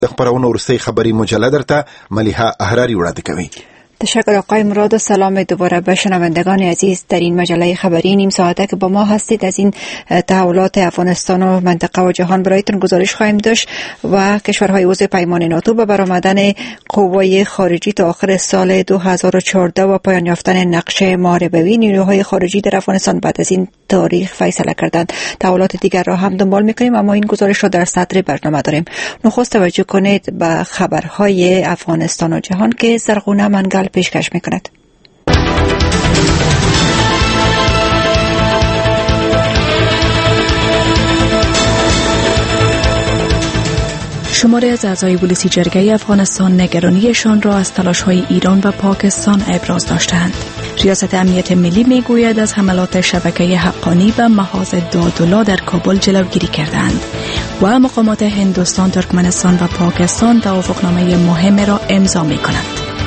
د خبرونو ورستۍ خبری مجله درته ملیحه احراری وړاندې کوي. تشکر آقای مراد و سلام دوباره به شنوندگان عزیز در این مجله خبری نیم ساعته که با ما هستید. از این تحولات افغانستان و منطقه و جهان برایتون گزارش خواهیم داشت و کشورهای عضو پیمان ناتو به برآمدن قوای خارجی تا آخر سال 2014 و پایان یافتن نقش محاربوی نیروهای خارجی در افغانستان بعد از این تاریخ فیصله کردند. تحولات دیگر را هم دنبال می‌کنیم اما این گزارش را در صدر برنامه داریم. نخست توجه کنید به خبرهای افغانستان و جهان که زرغونه منگل پیشکش می‌کند. شماری از اعضای پلیسی جرگه افغانستان نگرانیشان را از تلاش‌های ایران و پاکستان ابراز داشتند. ریاست امنیت ملی میگوید از حملات شبکه حقانی و محاذ دادولا در کابل جلوگیری کردند و مقامات هندوستان، ترکمنستان و پاکستان توافقنامه مهم را امضا می‌کنند.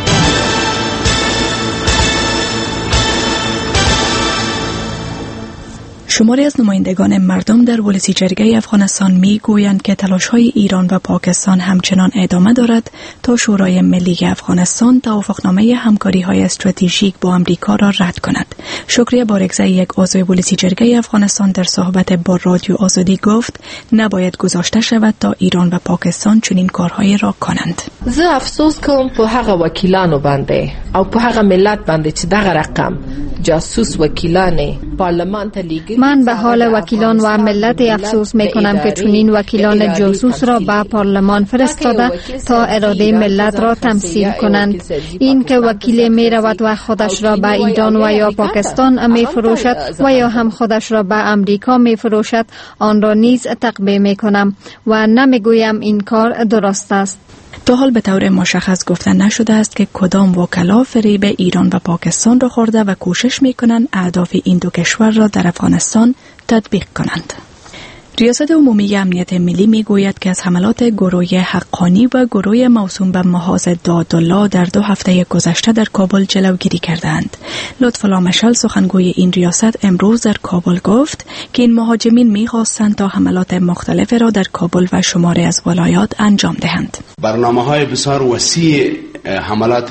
شماری از نمایندگان مردم در پلیسی جرگه افغانستان میگویند که تلاش‌های ایران و پاکستان همچنان ادامه دارد تا شورای ملی افغانستان توافقنامه همکاری‌های استراتژیک با آمریکا را رد کند. شکریه بارگزئی، یک عضو پلیسی جرگه افغانستان، در صحبت با رادیو آزادی گفت نباید گذاشته شود تا ایران و پاکستان چنین کارهای را کنند. زه افسوس کوم په هغه وکیلانو باندې او په هغه ملت باندې چې دغه رقم جاسوس وکیلان پارلمان ته لیږي. من به حال وکیلان و ملت افسوس میکنم که چنین وکیلان جاسوس را به پارلمان فرستاده تا اراده ملت را تمثیل کنند. این که وکیل می رود و خودش را به ایران و یا پاکستان می فروشد و یا هم خودش را به امریکا می فروشد آن را نیز تقبیح می کنم و نمیگویم این کار درست است. تا حال به طور مشخص گفته نشده است که کدام وکلا فریب ایران و پاکستان را خورده و کوشش می‌کنند اهداف این دو کشور را در افغانستان تطبیق کنند. ریاست عمومی امنیت ملی میگوید که از حملات گروه حقانی و گروه موسوم به محاذ دادولا در 2 هفته گذشته در کابل جلوگیری کردند. لطف‌الله مشعل، سخنگوی این ریاست، امروز در کابل گفت که این مهاجمین می‌خواستند تا حملات مختلف را در کابل و شماری از ولایات انجام دهند. برنامه‌های بسیار وسیع حملات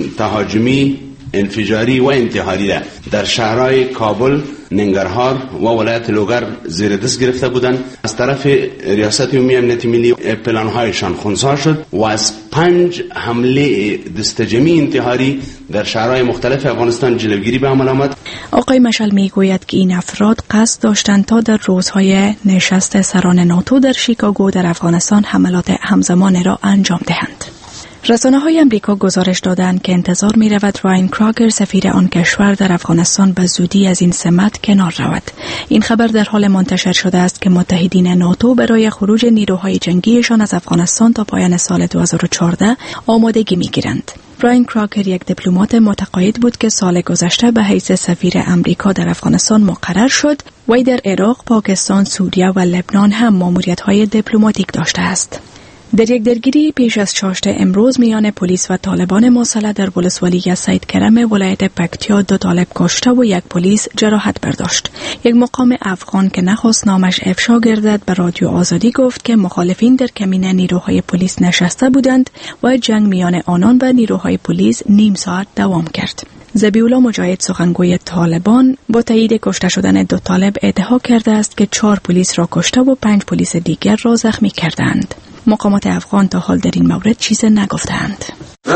تهاجمی، انفجاری و انتحاری را در شهرهای کابل، ننگرهار و ولایت لوگر زیر دست گرفته بودند. از طرف ریاست عمومی امنیت ملی پلان‌هایشان خنثی شد و از 5 حمله دستجمعی انتحاری در شهرهای مختلف افغانستان جلوگیری به عمل آمد. آقای مشعل میگوید که این افراد قصد داشتند تا در روزهای نشست سران ناتو در شیکاگو در افغانستان حملات همزمان را انجام دهند. رسانه‌های آمریکا گزارش دادند که انتظار می‌رود رایان کراگر، سفیر آن کشور در افغانستان، به زودی از این سمت کنار رود. این خبر در حال منتشر شده است که متحدین ناتو برای خروج نیروهای جنگیشان از افغانستان تا پایان سال 2014 آمادگی می‌گیرند. رایان کراگر یک دیپلمات متقاعد بود که سال گذشته به حیث سفیر امریکا در افغانستان مقرر شد و در عراق، پاکستان، سوریه و لبنان هم ماموریت‌های دیپلماتیک داشته است. در یک درگیری پیش از چاشت امروز میان پلیس و طالبان مسلح در ولسوالی سید کرم ولایت پکتیا 2 طالب کشته و 1 پلیس جراحت برداشت. یک مقام افغان که نخواست نامش افشا گردد به رادیو آزادی گفت که مخالفین در کمین نیروهای پلیس نشسته بودند و جنگ میان آنان و نیروهای پلیس نیم ساعت دوام کرد. ذبیح‌الله مجاهد، سخنگوی طالبان، با تایید کشته شدن 2 طالب ادعا کرده است که 4 پلیس را کشته و 5 پلیس دیگر را زخمی کردند. مقامات افغان تا حال در این مورد چیز نگفتند.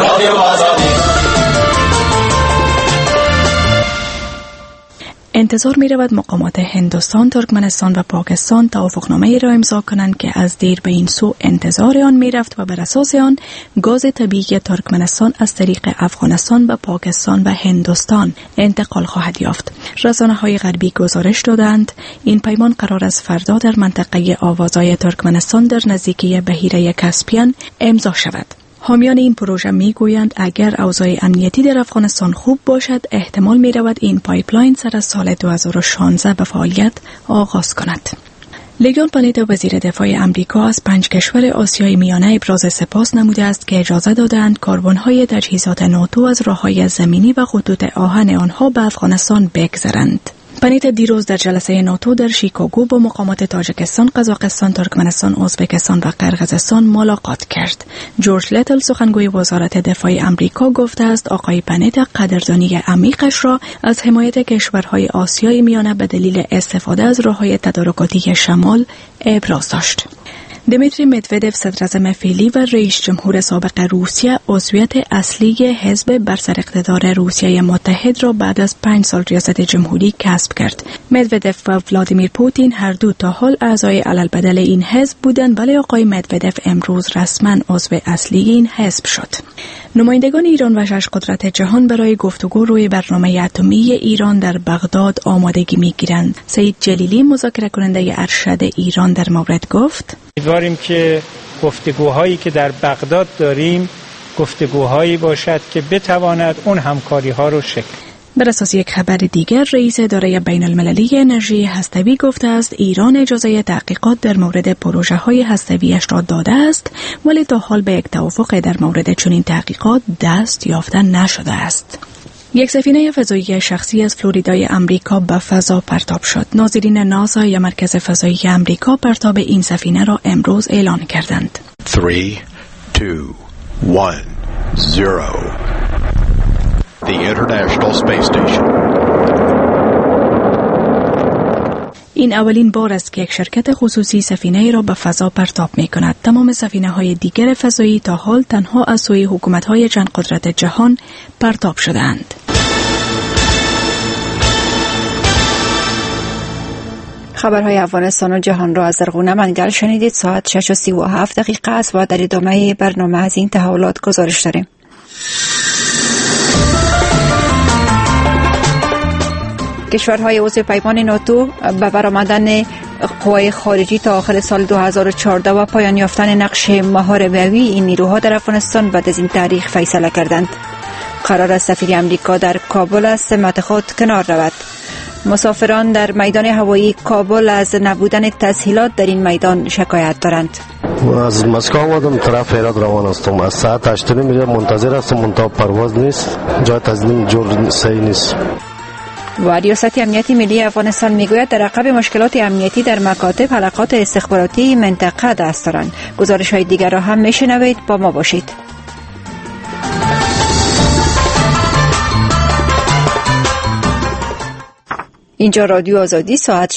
انتظار می رود مقامات هندوستان، ترکمنستان و پاکستان توافقنامه را امضا کنند که از دیر به این سو انتظار آن می رفت و بر اساس آن گاز طبیعی ترکمنستان از طریق افغانستان و پاکستان و هندوستان انتقال خواهد یافت. رسانه‌های غربی گزارش دادند این پیمان قرار است فردا در منطقه آوازهای ترکمنستان در نزدیکی بحیره کاسپیان امضا شود. حامیان این پروژه میگویند اگر اوضاع امنیتی در افغانستان خوب باشد احتمال می رود این پایپلاین سر از سال 2016 به فعالیت آغاز کند. لیگان پانیتا، وزیر دفاع امریکا، از 5 کشور آسیای میانه ابراز سپاس نموده است که اجازه دادند کاربن‌های تجهیزات ناتو از راه‌های زمینی و خطوط آهن آنها به افغانستان بگذرند. پنیت دیروز در جلسه ناتو در شیکاگو با مقامات تاجیکستان، قزاقستان، ترکمنستان، ازبکستان و قرقیزستان ملاقات کرد. جورج لیتل سخنگوی وزارت دفاع آمریکا گفته است آقای پنیت قدردانی عمیقش را از حمایت کشورهای آسیای میانه به دلیل استفاده از راههای تدارکاتی شمال ابراز داشت. دمیتری مدودف صدراعظم فعلی و رئیس جمهور سابق روسیه عضویت اصلی حزب بر سر اقتدار روسیه متحد را بعد از 5 سال ریاست جمهوری کسب کرد. مدودف و ولادیمیر پوتین هر دو تا حال اعضای علالبدل این حزب بودند، ولی آقای مدودف امروز رسما عضو اصلی این حزب شد. نمایندگان ایران و 6 قدرت جهان برای گفتگو روی برنامه اتمی ایران در بغداد آمادگی می‌گیرند. سید جلیلی مذاکره کننده ارشد ایران در مورد گفت: امیدواریم که گفتگوهایی که در بغداد داریم گفتگوهایی باشد که بتواند اون همکاری‌ها رو شکل. بر اساس یک خبر دیگر، رئیس اداره بین المللی انرژی هسته‌ای گفته است ایران اجازه تحقیقات در مورد پروژه‌های هسته‌ای‌اش را داده است، ولی تا حال به یک توافق در مورد چنین تحقیقات دست یافته نشده است. یک سفینه فضایی شخصی از فلوریدای امریکا به فضا پرتاب شد. ناظرین ناسا یا مرکز فضایی امریکا پرتاب این سفینه را امروز اعلان کردند. 3, 2, 1, 0 The International Space Station. این اولین بار است که یک شرکت خصوصی سفینه را به فضا پرتاب می کند. تمام سفینه های دیگر فضایی تا حال تنها از سوی حکومت های چند قدرت جهان پرتاب شدند. خبرهای افغانستان و جهان را از زرغونه منگل شنیدید. ساعت 6:37 است و در ادامه برنامه از این تحولات گزارش داریم. کشورهای عضو پیمان ناتو به برآمدن قوای خارجی تا آخر سال 2014 و پایان یافتن نقش محاربه‌ای این نیروها در افغانستان بعد از این تاریخ فیصله کردند. قرار است سفیر امریکا در کابل از سمت خود کنار رود. مسافران در میدان هوایی کابل از نبودن تسهیلات در این میدان شکایت دارند. از مسکو آمدم طرف هرات روان هستم. از ساعت 8 منتظر هستم، منتها پرواز نیست، جای تسلیم جور صحیح نیست. و ریاست امنیتی ملی افغانستان میگوید در عقب مشکلات امنیتی در مکاتب حلقات استخباراتی منطقه دست دارند. گزارش های دیگر را هم میشنوید، با ما باشید. اینجا رادیو آزادی، ساعت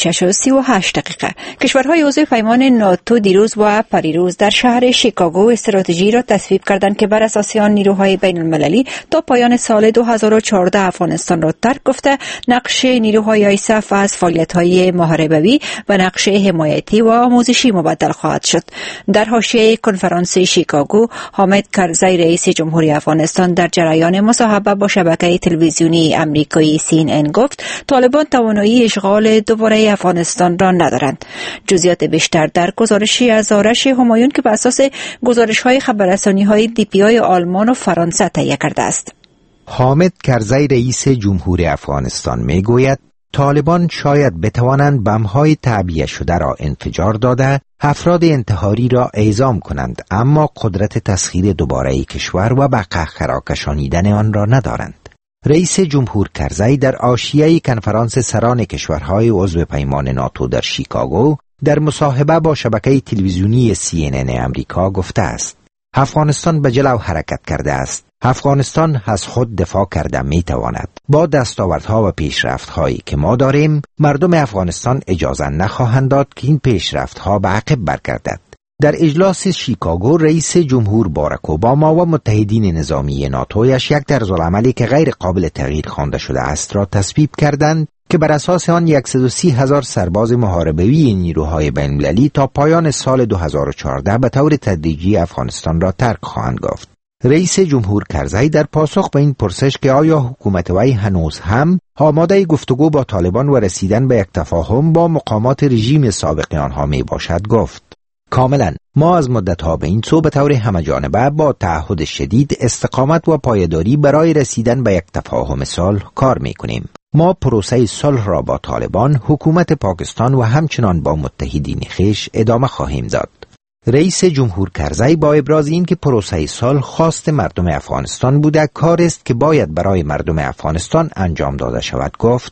6:38. کشورهای عضو پیمان ناتو دیروز و پریروز در شهر شیکاگو استراتژی را تصویب کردند که بر اساس آن نیروهای بین المللی تا پایان سال 2014 افغانستان را ترک گفته نقش نیروهای آیساف از فعالیت‌های محاربه‌ای و نقش حمایتی و آموزشی مبدل خواهد شد. در حاشیه کنفرانس شیکاگو، حامد کرزی رئیس جمهوری افغانستان در جریان مصاحبه با شبکه تلویزیونی آمریکایی CNN گفت طالبان توانایی اشغال دوباره افغانستان را ندارند. جزئیات بیشتر در گزارشی از آرش همایون که بر اساس گزارش‌های خبررسانی‌های DPI آلمان و فرانسه تهیه کرده است. حامد کرزی رئیس جمهوری افغانستان میگوید طالبان شاید بتوانند بم‌های تعبیه شده را انفجار داده افراد انتحاری را اعزام کنند، اما قدرت تسخیر دوباره کشور و به قهقرا کشانیدن آن را ندارند. رئیس جمهور کرزی در حاشیه کنفرانس سران کشورهای عضو پیمان ناتو در شیکاگو در مصاحبه با شبکه تلویزیونی CNN امریکا گفته است افغانستان به جلو حرکت کرده است. افغانستان از خود دفاع کرده می تواند. با دستاوردها و پیشرفت‌هایی که ما داریم، مردم افغانستان اجازه نخواهند داد که این پیشرفت‌ها به عقب برگردد. در اجلاس شیکاگو رئیس جمهور باراک اوباما و متحدین نظامی ناتویش یک طرزالعملی که غیر قابل تغییر خوانده شده است را تصویب کردند که بر اساس آن 130,000 سرباز محاربه‌ای نیروهای بین‌المللی تا پایان سال 2014 به طور تدریجی افغانستان را ترک خواهند گفت. رئیس جمهور کرزی در پاسخ به این پرسش که آیا حکومت وی هنوز هم آماده گفتگو با طالبان و رسیدن به یک تفاهم با مقامات رژیم سابق آنها می باشد گفت کاملا ما از مدت‌ها به این سو به طور همه‌جانبه با تعهد شدید، استقامت و پایداری برای رسیدن به یک تفاهم صلح کار می‌کنیم. ما پروسه صلح را با طالبان، حکومت پاکستان و همچنان با متحدین خویش ادامه خواهیم داد. رئیس جمهور کرزی با ابراز این که پروسه صلح خواست مردم افغانستان بوده، کاری است که باید برای مردم افغانستان انجام داده شود گفت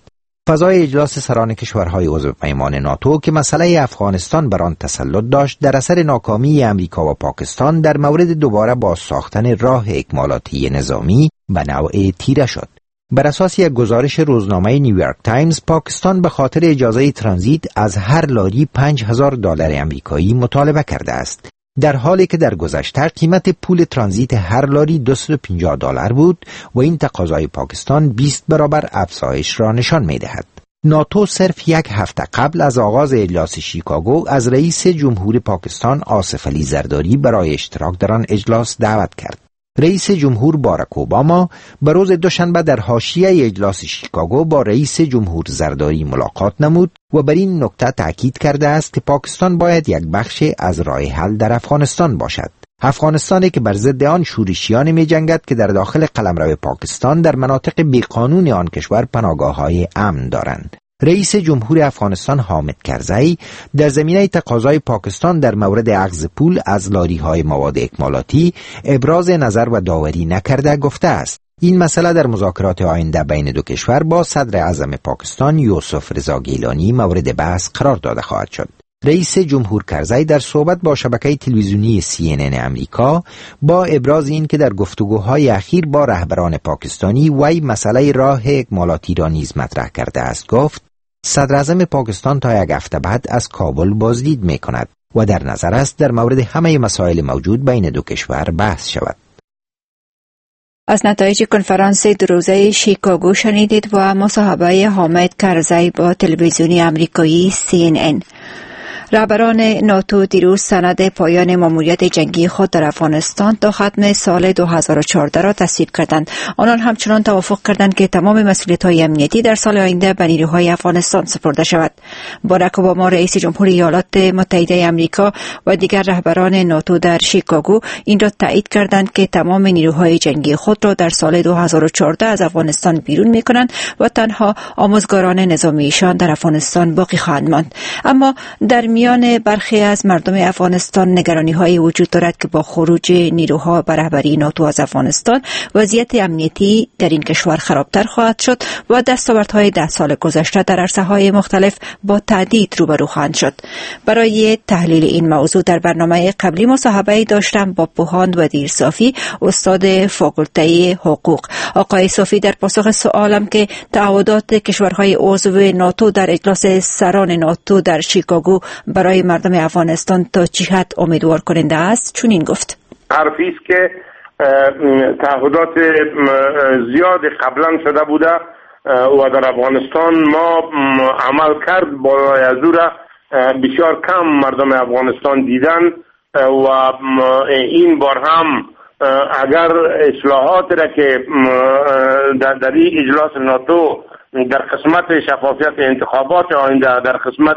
فضای اجلاس سران کشورهای عضو پیمان ناتو که مسئله افغانستان بر آن تسلط داشت در اثر ناکامی امریکا و پاکستان در مورد دوباره بازساختن راه اکمالاتی نظامی به نوع تیره شد. بر اساس یک گزارش روزنامه نیویورک تایمز، پاکستان به خاطر اجازه ترانزیت از هر لاری $5,000 امریکایی مطالبه کرده است، در حالی که در گذشته قیمت پول ترانزیت هر لاری $250 بود و این تقاضای پاکستان 20 برابر افزایش را نشان می‌دهد. ناتو صرف یک هفته قبل از آغاز اجلاس شیکاگو از رئیس جمهور پاکستان آصف علی زرداری برای اشتراک در آن اجلاس دعوت کرد. رئیس جمهور باراک اوباما به روز دوشنبه در حاشیه اجلاس شیکاگو با رئیس جمهور زرداری ملاقات نمود و بر این نکته تاکید کرده است که پاکستان باید یک بخش از راه حل در افغانستان باشد. افغانستانی که بر ضد آن شورشیان می جنگد که در داخل قلمرو پاکستان در مناطق بیقانون آن کشور پناهگاه‌های امن دارند. رئیس جمهور افغانستان حامد کرزی در زمینه تقاضای پاکستان در مورد اخذ پول از لاری‌های مواد اکمالاتی ابراز نظر و داوری نکرده گفته است این مسئله در مذاکرات آینده بین دو کشور با صدر اعظم پاکستان یوسف رضا گیلانی مورد بحث قرار داده خواهد شد. رئیس جمهور کرزی در صحبت با شبکه تلویزیونی CNN امریکا با ابراز این که در گفتگوهای اخیر با رهبران پاکستانی وی مسئله راه اکمالاتی را نیز مطرح کرده است گفت صدر اعظم پاکستان تا یک هفته بعد از کابل بازدید می کند و در نظر است در مورد همه مسائل موجود بین دو کشور بحث شود. از نتایج کنفرانس دو روزه شیکاگو شنیدید و مصاحبه حامد کرزی با تلویزیونی آمریکایی CNN. رهبران ناتو دیروز سند پایان ماموریت جنگی خود در افغانستان تا ختم سال 2014 را تصویب کردند. آنان همچنان توافق کردند که تمام مسئولیت‌های امنیتی در سال آینده به نیروهای افغانستان سپرده شود. باراک اوباما رئیس جمهور ایالات متحده آمریکا و دیگر رهبران ناتو در شیکاگو این را تایید کردند که تمام نیروهای جنگی خود را در سال 2014 از افغانستان بیرون می‌کنند و تنها آموزگاران نظامیشان در افغانستان باقی خواهند ماند. اما در میان برخی از مردم افغانستان نگرانی‌های وجود دارد که با خروج نیروها به رهبری ناتو از افغانستان وضعیت امنیتی در این کشور خرابتر خواهد شد و دستاوردهای 10 سال گذشته در عرصه‌های مختلف با تهدید روبرو خواهند شد. برای تحلیل این موضوع در برنامه قبلی مصاحبه‌ای داشتم با پوهاند ودیر صافی، استاد فاکولته حقوق. آقای صافی در پاسخ سوالم که تعهدات کشورهای عضو ناتو در اجلاس سران ناتو در شیکاگو برای مردم افغانستان تا چه حد امیدوار کننده است چنین گفت. حرفی است که تعهدات زیاد قبلا شده بوده و در افغانستان ما عمل کرد بالای از او را بسیار کم مردم افغانستان دیدن و این بار هم اگر اصلاحات را که در این اجلاس ناتو در قسمت شفافیت انتخابات آینده، در قسمت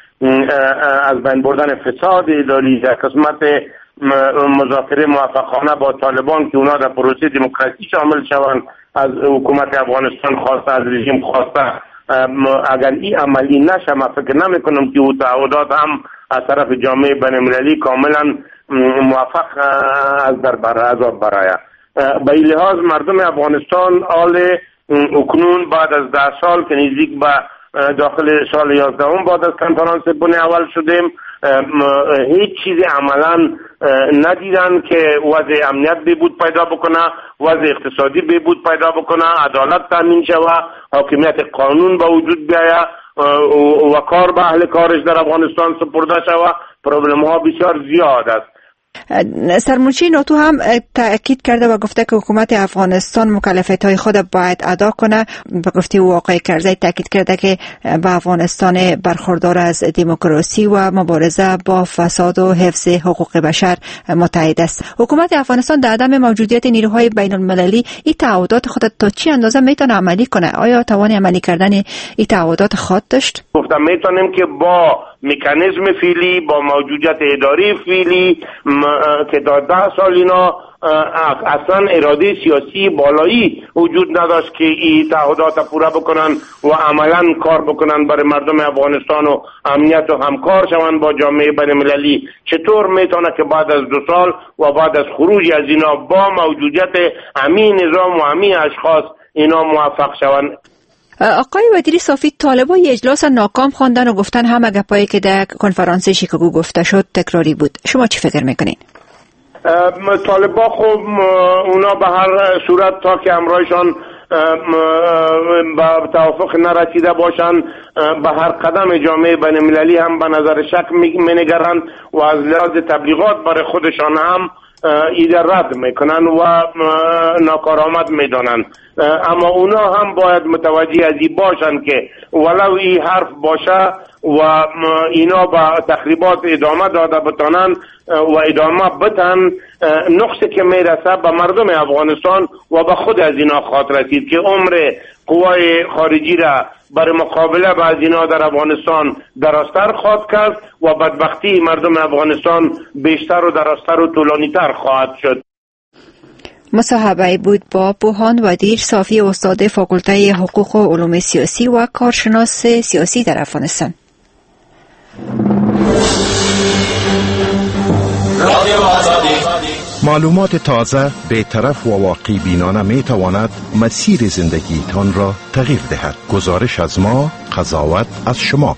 از بین بردن فساد اداری، در قسمت مذاکره موفقانه با طالبان که اونا در پروسه دموکراسی شامل شوند از حکومت افغانستان خواسته، از رژیم خواسته، اگر این عملی نشه من فکر نمی کنم که او تعهدات هم از طرف جامعه بین المللی کاملا موفق از در عذاب برآید. به این لحاظ مردم افغانستان حال اکنون بعد از 10 سال که نزدیک به داخل سال 11 بعد از کنفرانس بن اول شدیم هیچ چیزی عملا ندیدن که وضع امنیت بهبود پیدا بکنه، وضع اقتصادی بهبود پیدا بکنه، عدالت تامین شود، حاکمیت قانون به وجود بیاید و کار به اهل کارش در افغانستان سپرده شود. پروبلم ها بسیار زیاد است. سرمنشی ناتو هم تأکید کرده و گفته که حکومت افغانستان مکلفیت‌های خود باید ادا کنه. به گفته او آقای کرزی تأکید کرده که به افغانستان برخوردار از دموکراسی و مبارزه با فساد و حفظ حقوق بشر متحد است. حکومت افغانستان در عدم موجودیت نیروهای بین المللی این تعهدات خود تا چه اندازه میتونه عملی کنه؟ آیا توان عملی کردن این تعهدات خود داشت؟ گفتم میتونیم که با مکانیزم فعلی، با موجودیت اداری فعلی که تا 10 سال اینا اصلا اراده سیاسی بالایی وجود نداشت که این تعهدات پورا بکنن و عملا کار بکنن برای مردم افغانستان و امنیت و همکار شوند با جامعه بین المللی. چطور میتونه که بعد از 2 سال و بعد از خروج از اینا با موجودیت همین نظام و همین اشخاص اینا موفق شوند؟ آقای وزیر صافی، طالبان اجلاس ناکام خواندن و گفتن همه گپایی که در کنفرانس شیکاگو گفته شد تکراری بود. شما چی فکر میکنین؟ طالبان خب اونا به هر صورت تا که امرایشان به توافق نرسیده باشند به هر قدم جامعه بین المللی هم به نظر شک می‌نگرند و از لحاظ تبلیغات برای خودشان هم ایده رد میکنن و ناکارآمد میدانند. اما اونا هم باید متوجه از این باشند که ولو این حرف باشه و اینا با تخریبات ادامه داده بتانن و ادامه بتن، نقصی که میرسه به مردم افغانستان و به خود از اینا خواهد رسید که عمر قوای خارجی را برای مقابله با از اینا در افغانستان درازتر خواهد کرد و بدبختی مردم افغانستان بیشتر و درازتر و طولانی‌تر خواهد شد. مصاحبه بود با بوهان ودیر صافی، استاد فاکولته حقوق و علوم سیاسی و کارشناس سیاسی در افغانستان. معلومات تازه، بی‌طرف و واقع بینانه می تواند مسیر زندگیتان را تغییر دهد. گزارش از ما، قضاوت از شما.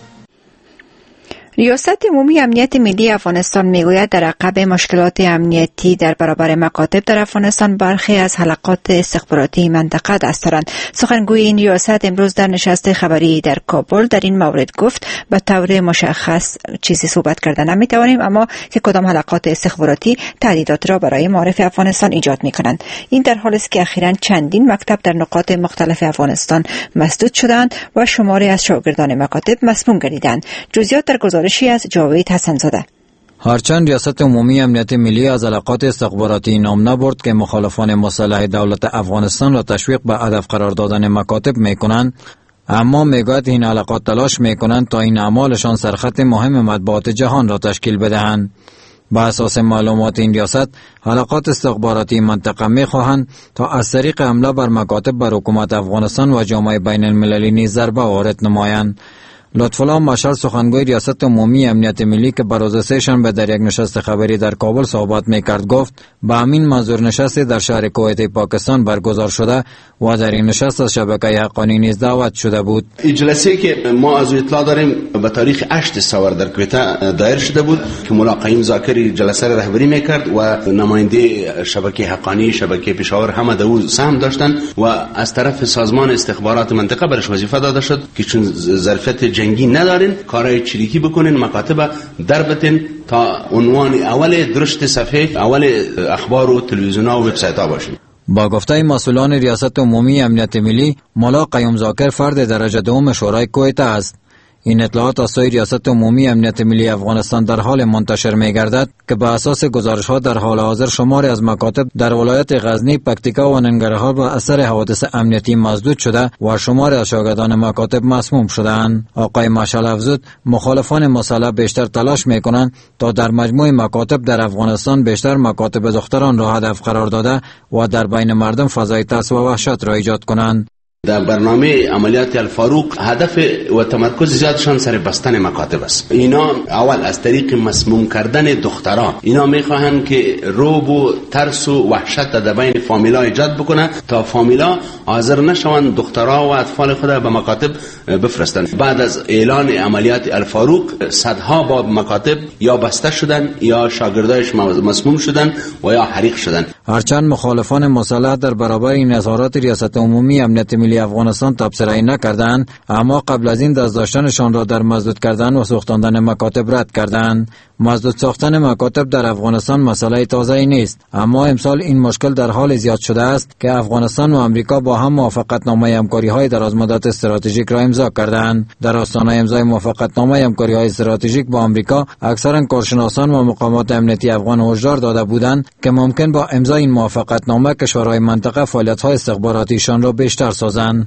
ریاست عمومی امنیت ملی افغانستان میگوید در عقب مشکلات امنیتی در برابر مکاتب در افغانستان برخی از حلقات استخباراتی منطقه دست دارند. سخنگوی این ریاست امروز در نشست خبری در کابل در این مورد گفت به طور مشخص چیزی صحبت کردن نمیتوانیم، اما که کدام حلقات استخباراتی تهدیدات را برای معارف افغانستان ایجاد میکنند. این در حالی است که اخیراً چندین مکتب در نقاط مختلف افغانستان مسدود شدند و شماری از شاگردان مکاتب مسموم گردیدند. جزئیات در گزارشی از جاوید حسن‌زاده. هرچند ریاست عمومی امنیت ملی از حلقات استخباراتی نام نبرد که مخالفان مسلح دولت افغانستان را تشویق به هدف قرار دادن مکاتب میکنند، اما میگوید این حلقات تلاش میکنند تا این اعمالشان سرخط مهم مطبوعات جهان را تشکیل بدهند. با اساس معلومات این ریاست، حلقات استخباراتی منطقه میخواهند تا از طریق حمله بر مکاتب بر حکومت افغانستان و جامعه بین المللی نیز ضربه وارد نمایند. لطفالله مشال، سخنگوی ریاست عمومی امنیت ملی که بر روز سه‌شنبه در یک نشست خبری در کابل صحبت میکرد، گفت به همین منظور نشست در شهر کویت پاکستان برگزار شده و در این نشست از شبکه حقانی نیز دعوت شده بود. این جلسه که ما از اطلاع داریم به تاریخ 8 سپر در کویت دایر شده بود که مولا قیم زاکری جلسه را رهبری میکرد و نماینده شبکه حقانی، شبکه پشاور همه در او سهم داشتند و از طرف سازمان استخبارات منطقه برش وظیفه داده شد که چون ظرفیت جنگی ندارین کارهای چریکی بکنین، مکاتب در بتین تا عنوان اول درشت صفحه اول اخبار و تلویزیون و وبسایت ها باشین. با گفته مسئولان ریاست عمومی امنیت ملی، مولا قیوم زاکر فرد درجه دوم شورای کویت است. این اطلاعات از سوی ریاست عمومی امنیت ملی افغانستان در حال منتشر می‌گردد که به اساس گزارش‌ها در حال حاضر شماری از مکاتب در ولایت غزنی، پکتیکا و ننگرهار به اثر حوادث امنیتی مسدود شده و شماری از شاگردان مکاتب مسموم شده‌اند. آقای مشعل افزود مخالفان مسلح بیشتر تلاش می‌کنند تا در مجموع مکاتب در افغانستان بیشتر مکاتب دختران را هدف قرار داده و در بین مردم فضای ترس و وحشت را ایجاد کنند. در برنامه عملیات الفاروق هدف و تمرکز زیادشان سر بستن مکاتب است. اینا اول از طریق مسموم کردن دختران، اینا میخواهند که رعب و ترس و وحشت در بین فامیلا ایجاد بکنه تا فامیلا حاضر نشوند دخترها و اطفال خود به مکاتب بفرستند. بعد از اعلان عملیات الفاروق صدها با مکاتب یا بسته شدن یا شاگردایش مسموم شدن و یا حریق شدن. هرچند مخالفان مسلح در برابر این اظهارات ریاست عمومی امنیت ملی افغانستان تبصره‌ای نکردند، اما قبل از این دست داشتنشان را در مسدود کردن و سوختاندن مکاتب رد کردند. مسدود ساختن مکاتب در افغانستان مسئله تازه‌ای نیست، اما امسال این مشکل در حال زیاد شده است که افغانستان و آمریکا با هم موافقتنامه همکاری‌های درازمدت استراتژیک را امضا کردند. در آستانه امضای موافقتنامه همکاری‌های استراتژیک با آمریکا، اکثرا کارشناسان و مقامات امنیتی افغان هشدار داده بودند که ممکن با امضای این موافقتنامه کشورهای منطقه فعالیت‌های استخباراتیشان را بیشتر سازند.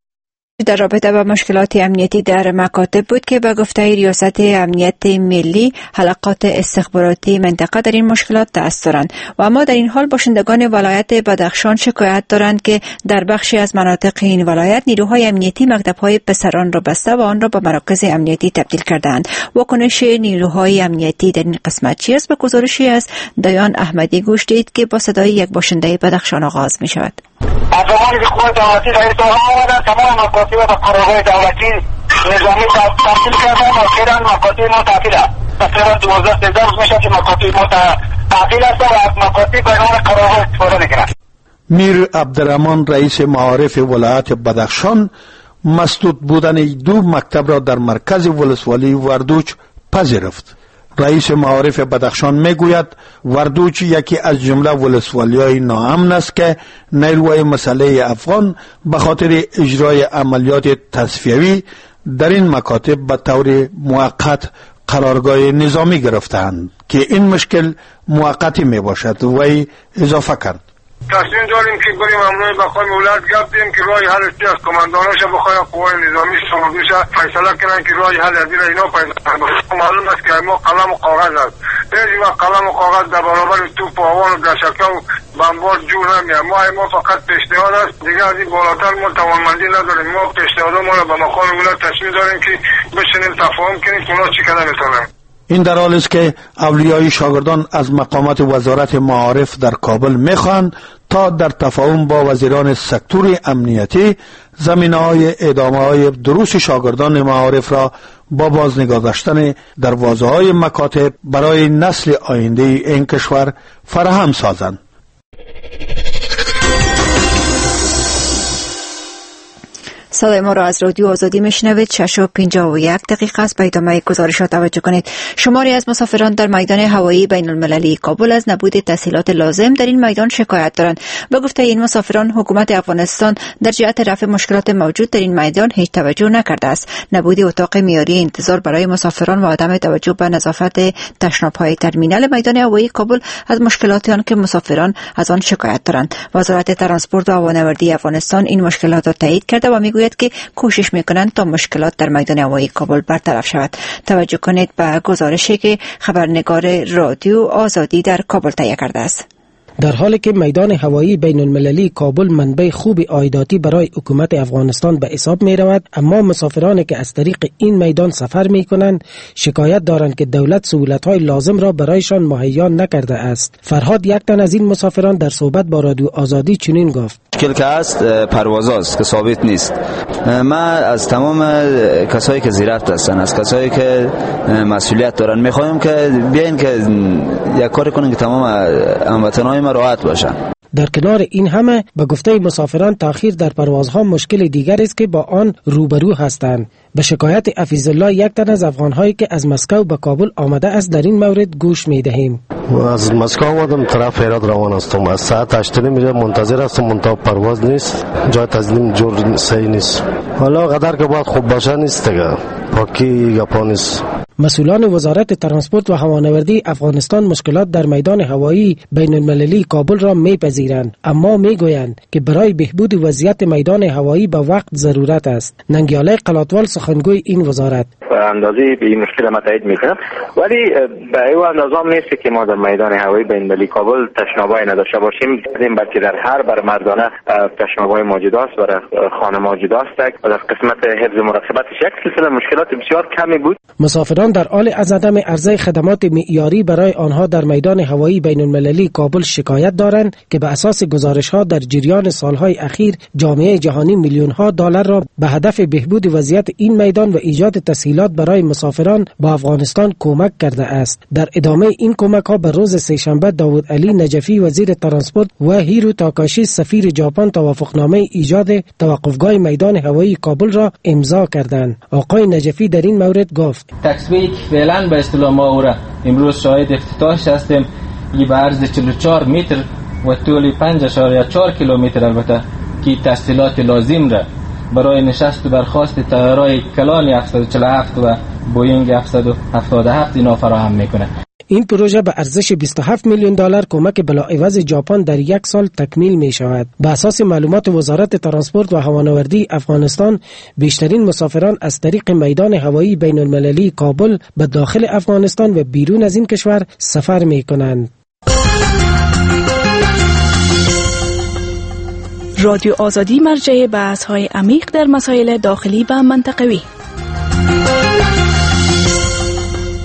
در رابطه با مشکلات امنیتی در مکاتب بود که به گفته ریاست امنیت ملی حلقات استخباراتی منطقه در این مشکلات دست دارند و اما در این حال باشندگان ولایت بدخشان شکایت دارند که در بخشی از مناطق این ولایت نیروهای امنیتی مکتب‌های پسران را بسته و آن را به مراکز امنیتی تبدیل کردند. واکنش نیروهای امنیتی در این قسمت چی است؟ به گزارشی از دیان احمدی گوش دید که با صدای یک باشنده بدخشان آغاز می شود. از زمانی که قوه دولتی رئیس آمدن تمام مکاتب و قرارگاه دولتی نظامی تعطیل کردن و فعلا مکاتب ما تعطیل است. تقریبا 12 روز میشه که مکاتب ما تعطیل است و از مکاتب به عنوان قرارگاه استفاده میکنند. میر عبدالرحمن رئیس معارف ولایت بدخشان مسدود بودن 2 مکتب را در مرکز ولسوالی وردوچ پذیرفت. رئیس معارف بدخشان میگوید وردوچ یکی از جمله ولسوالی‌های ناامن است که نیروهای مسلح افغان به خاطر اجرای عملیات تصفیوی در این مکاتب به طور موقت قرارگاه نظامی گرفتند که این مشکل موقتی می باشد. وی اضافه کرد تصمیم داریم که بریم امروز با خواهی مولد گفتیم که رای حل استی از کماندانش بخواه قوای نظامی سمودوش فیصله کنن که رای حل ازیر اینا پیدا کنن. معلوم است که ما قلم و کاغذ است. بیشی و قلم و کاغذ در برابر توپ و آوان و دشکه و بمبار جور نمیم. ما فقط پیشنهاد است، دیگه از این بالاتر ما توانمندی نداریم. ما پیشنهاد ما را به مقام مولد تصمیم داریم که بشینیم تفاهم کنیم که اونا چی کنه میتونیم. این در حالی است که اولیای شاگردان از مقامات وزارت معارف در کابل میخواهند تا در تفاهم با وزیران سکتور امنیتی زمینه‌های ادامه‌های دروس شاگردان معارف را با بازنگاه داشتن دروازه‌های مکاتب برای نسل آینده این کشور فراهم سازند. صدای ما را از رادیو آزادی میشنوید. 6:51 است. به ادامه گزارشات توجه کنید. شماری از مسافران در میدان هوایی بین المللی کابل از نبود تسهیلات لازم در این میدان شکایت دارند. به گفته این مسافران حکومت افغانستان در جهت رفع مشکلات موجود در این میدان هیچ توجه نکرده است. نبود اتاق معیاری انتظار برای مسافران و عدم توجه به نظافت تشناب‌های ترمینال میدان هوایی کابل از مشکلات آن که مسافران از آن شکایت دارند. وزارت ترانسپورت و هوانوردی افغانستان این مشکلات را تایید کرده و میگوید که کوشش میکنند تا مشکلات در میدان هوایی کابل برطرف شود. توجه کنید به گزارشی که خبرنگار رادیو آزادی در کابل تهیه کرده است. در حالی که میدان هوایی بین المللی کابل منبع خوب عایداتی برای حکومت افغانستان به حساب می رود، اما مسافرانی که از طریق این میدان سفر می کنند شکایت دارند که دولت سهولت‌های لازم را برایشان مهیا نکرده است. فرهاد یک تن از این مسافران در صحبت با رادیو آزادی چنین گفت: مشکل که هست پروازاست که ثابت نیست. ما از تمام کسایی که زیرت هستن، از کسایی که مسئولیت دارن میخوایم که بیاین که یک کاری کنن که تمام هموطنان ما راحت باشن. در کنار این همه به گفته مسافران تأخیر در پروازها مشکل دیگر است که با آن روبرو هستند. به شکایت حفیظالله یک تن از افغان‌هایی که از مسکو به کابل آمده است در این مورد گوش می‌دهیم. از مسکو آمدم طرف هرات روان هستم. از ساعت 8 میره منتظر هستم، منتها پرواز نیست. جای تنظیم جور صحیح نیست. حالا قدر که باید خوب باشه نیست دیگه. پاکی یا نیست. مسئولان وزارت ترانسپورت و هوانوردی افغانستان مشکلات در میدان هوایی بین المللی کابل را میپذیرند، اما میگویند که برای بهبود وضعیت میدان هوایی به وقت ضرورت است. ننگیاله قلاتوال سخنگوی این وزارت: اندازه به این مشکل ما تایید میکنم، ولی به این اندازه هم نیست که ما در میدان هوایی بین المللی کابل تشنابای نداشته باشیم، بلکه در هر بر مردانه تشنابای موجود است، برای خانه موجود است و در قسمت حفظ مراقبتش یک سلسله مشکلات بسیار کمی بود. مسافران در حال از عدم عرضه خدمات معیاری برای آنها در میدان هوایی بین المللی کابل شکایت دارند که به اساس گزارش‌ها در جریان سالهای اخیر جامعه جهانی میلیون‌ها دلار را به هدف بهبود وضعیت این میدان و ایجاد تسهیلات برای مسافران با افغانستان کمک کرده است. در ادامه این کمک‌ها به روز سه‌شنبه داوود علی نجفی وزیر ترانسپورت و هیرو تاکاشی سفیر ژاپن توافقنامه ایجاد توقفگاه میدان هوایی کابل را امضا کردند. آقای نجفی در این مورد گفت: تکسبی که فعلا به اصطلاح ما او را امروز شاهد افتتاحش هستیم، این به عرض 44 متر و طول 5.4 کیلومتر البته که تسهیلات لازم را برای نشست و برخاست طیاره‌های کلان 747 و بوینگ 777 اینا فراهم میکنه. این پروژه به ارزش 27 میلیون دلار کمک بلاعوض ژاپن در یک سال تکمیل می شود. به اساس معلومات وزارت ترانسپورت و هوانوردی افغانستان، بیشترین مسافران از طریق میدان هوایی بین المللی کابل به داخل افغانستان و بیرون از این کشور سفر می کنند. رادیو آزادی مرجع بحث‌های عمیق در مسائل داخلی و منطقوی.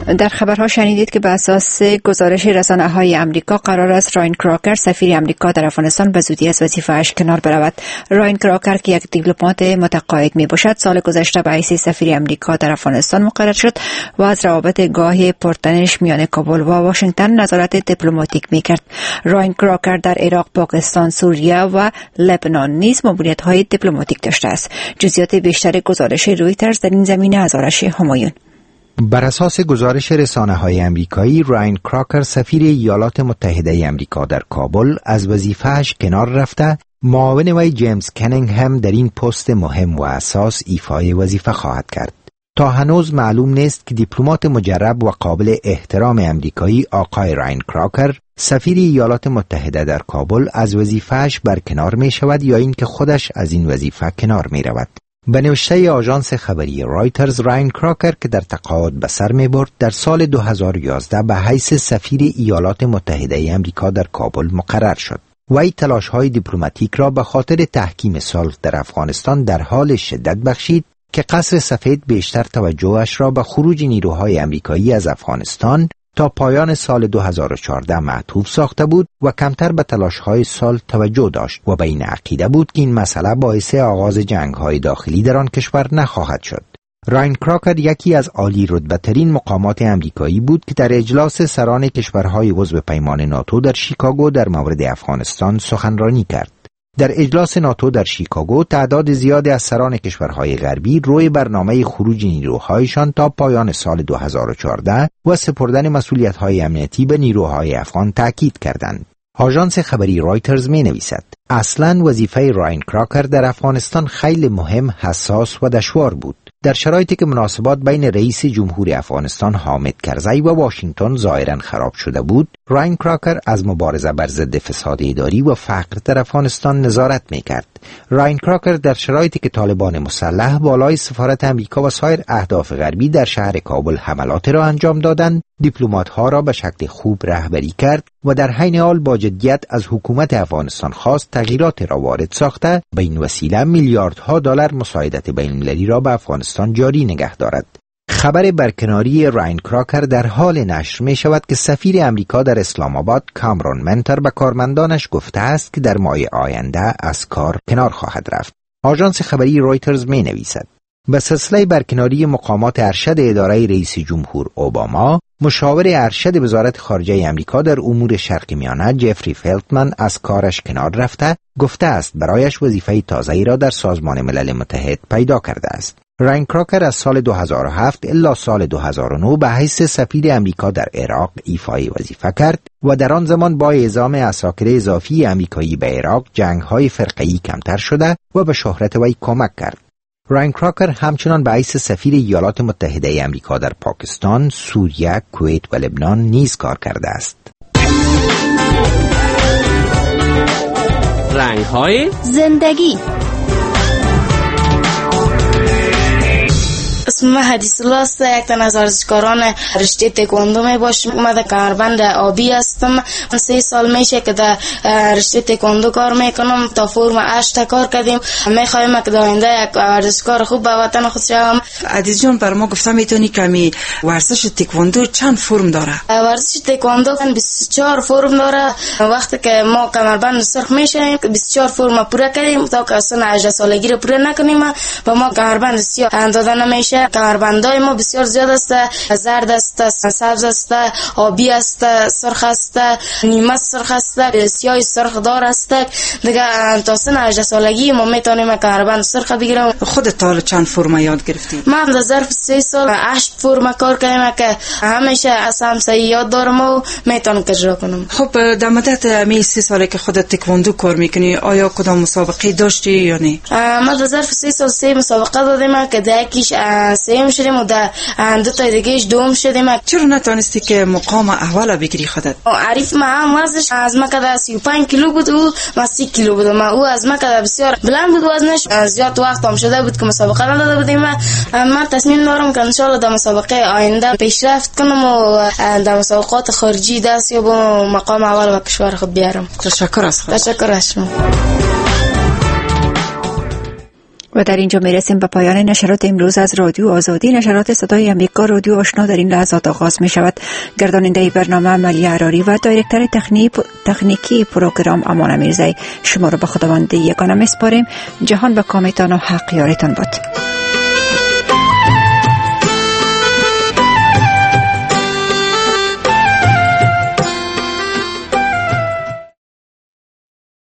در خبرها شنیدید که به اساس گزارش رسانه‌های آمریکا قرار است راین کراکر سفیر آمریکا در افغانستان به زودی از وظیفه‌اش کنار برود. راین کراکر که یک دیپلمات متقاعد میباشد سال گذشته به حیث سفیر آمریکا در افغانستان مقرر شد و از روابط گاه پرتنش میان کابل و واشنگتن نظارت دیپلماتیک میکرد. راین کراکر در عراق، پاکستان، سوریه و لبنان نیز ماموریت‌های دیپلماتیک داشته است. جزئیات بیشتر گزارش رویترز در این زمینه از آرش همایون. بر اساس گزارش رسانه‌های آمریکایی، راین کراکر سفیر ایالات متحده آمریکا در کابل از وظیفه‌اش کنار رفته. معاون وی جیمز کنینگهم در این پست مهم و اساس ایفای وظیفه خواهد کرد. تا هنوز معلوم نیست که دیپلمات مجرب و قابل احترام آمریکایی آقای راین کراکر سفیر ایالات متحده در کابل از وظیفه‌اش برکنار می شود یا اینکه خودش از این وظیفه کنار می رود. به نوشته آژانس خبری رایترز، راین کراکر که در تقاعد به سر می برد در سال 2011 به حیث سفیر ایالات متحده آمریکا در کابل مقرر شد. وی تلاش‌های دیپلماتیک را به خاطر تحکیم صلح در افغانستان در حال شدت بخشید که قصر سفید بیشتر توجهش را به خروج نیروهای آمریکایی از افغانستان تا پایان سال 2014 معطوف ساخته بود و کمتر به تلاش‌های صلح توجه داشت و به این عقیده بود که این مسئله باعث آغاز جنگ‌های داخلی در آن کشور نخواهد شد. راین کراکر یکی از عالی رتبه‌ترین مقامات آمریکایی بود که در اجلاس سران کشورهای عضو پیمان ناتو در شیکاگو در مورد افغانستان سخنرانی کرد. در اجلاس ناتو در شیکاگو تعداد زیادی از سران کشورهای غربی روی برنامه خروج نیروهایشان تا پایان سال 2014 و سپردن مسئولیت‌های امنیتی به نیروهای افغان تاکید کردند. آژانس خبری رایترز می نویسد اصلاً وظیفه راین کراکر در افغانستان خیلی مهم، حساس و دشوار بود. در شرایطی که مناسبات بین رئیس جمهور افغانستان حامد کرزی و واشنگتن ظاهراً خراب شده بود، راین کراکر از مبارزه بر ضد فساد اداری و فقر در افغانستان نظارت می‌کرد. راین کراکر در شرایطی که طالبان مسلح بالای سفارت آمریکا و سایر اهداف غربی در شهر کابل حملات را انجام دادند، دیپلمات‌ها را به شکل خوب رهبری کرد و در حین حال با جدیت از حکومت افغانستان خواست تغییرات را وارد ساخته به این وسیله میلیاردها دلار مساعدت بین‌المللی را به افغانستان جاری نگه دارد. خبر برکناری راین کراکر در حال نشر می شود که سفیر امریکا در اسلام آباد کامرون منتر به کارمندانش گفته است که در ماه آینده از کار کنار خواهد رفت. آژانس خبری رایترز می نویسد به سلسله برکناری مقامات ارشد اداره رئیس جمهور اوباما، مشاور ارشد وزارت خارجه امریکا در امور شرق میانه جفری فلتمن از کارش کنار رفته، گفته است برایش وظیفه تازه‌ای را در سازمان ملل متحد پیدا کرده است. راین کراکر از سال 2007 الی سال 2009 به حیث سفیر امریکا در عراق ایفای وظیفه کرد و در آن زمان با اعزام عساکر اضافی امریکایی به عراق جنگ‌های فرقه‌ای کمتر شده و به شهرت وی کمک کرد. راین کراکر همچنان به حیث سفیر ایالات متحده امریکا در پاکستان، سوریه، کویت و لبنان نیز کار کرده است. رنگ‌های زندگی. اسم من حدیث الله است. یک تن از ورزشکاران رشته تکواندو می باشم. من در کمربند آبی هستم. 3 سال میشه که در رشته تکواندو کار میکنم. تا فرم 8 کار کردیم. میخوایم که در آینده یک ورزشکار خوب به وطن خود شوم. عزیز جان بر ما گفته میتونی که ورزش تکواندو چند فرم داره؟ ورزش تکواندو 24 فرم داره. وقتی که ما کمربند سرخ میشیم 24 فرم پوره کردیم تا که سن 18 سالگی رو پوره نکنیم با ما کمربند سیاه داده نمیشه. کمربندای ما بسیار زیاد است. زرد است، سبز است، آبی است، سرخ است، نیمه سرخ است، سیاه سرخ دار است. دیگه تا سن 18 سالگی ما میتونیم کمربند سرخ بگیریم. خودت تا چند فرم یاد گرفتی؟ من در ظرف 3 سال 8 فرم کار کردم که همیشه اصلا صحیح یاد دارم و میتونم اجرا کنم. خب در مدت می 3 ساله که خودت تکواندو کار میکنی آیا کدام مسابقه داشتی یا نه؟ ما در ظرف 3 سال 3 مسابقه دادیم که در یکیش سیم شدیم و در 2 تا دیگهش دوم شدیم. چرا نتونستی که مقام اول بگیری خودت؟ عریف ما هم وزنش از ما که 35 کیلو بود و ما 30 کیلو بود. ما او از ما که بسیار بلند بود وزنش. زیاد وقت هم شده بود که مسابقه نداده بودیم. من تصمیم دارم که ان شاء الله در مسابقه آینده پیشرفت کنم و در مسابقات خارجی دست یابم و مقام اول به کشور خود بیارم. تشکر از خود. تشکر از شما. و در اینجا میرسیم به پایان نشرات امروز از رادیو آزادی. نشرات صدای امریکا رادیو آشنا در این لحظات آغاز می شود. گرداننده برنامه ملی عراری و دایرکتر تکنیکی پروگرام امان امیرزی شما را به خداوند یگانه میسپاریم. جهان به کامتان و حق یارتان باد.